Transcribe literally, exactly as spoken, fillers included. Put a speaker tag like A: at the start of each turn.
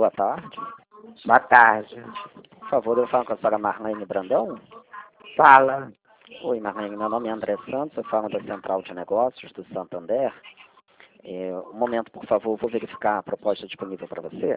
A: Boa tarde. Boa tarde. Por favor, eu falo com a senhora Marlene Brandão? Fala. Oi, Marlene, meu nome é André Santos, eu falo da Central de Negócios do Santander. É, um momento, por favor, vou verificar a proposta disponível para você.